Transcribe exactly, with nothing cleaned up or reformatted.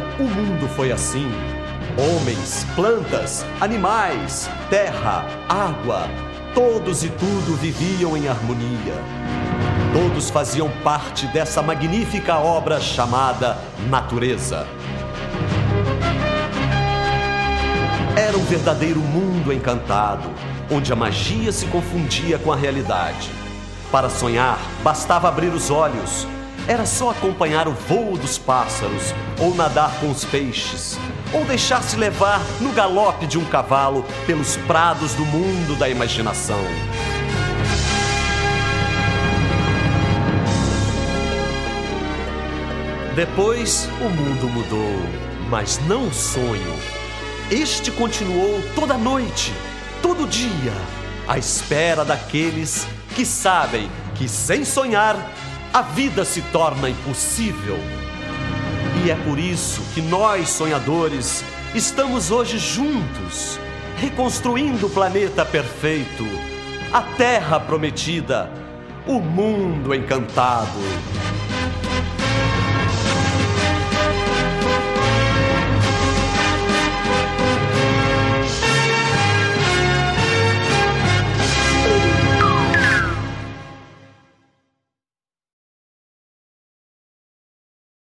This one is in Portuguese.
o mundo foi assim. Homens, plantas, animais, terra, água, todos e tudo viviam em harmonia. Todos faziam parte dessa magnífica obra chamada natureza. Era um verdadeiro mundo encantado, onde a magia se confundia com a realidade. Para sonhar, bastava abrir os olhos. Era só acompanhar o voo dos pássaros, ou nadar com os peixes, ou deixar-se levar no galope de um cavalo pelos prados do mundo da imaginação. Depois, o mundo mudou, mas não o sonho. Este continuou toda noite, todo dia, à espera daqueles que sabem que, sem sonhar, a vida se torna impossível. E é por isso que nós, sonhadores, estamos hoje juntos, reconstruindo o planeta perfeito, a terra prometida, o mundo encantado.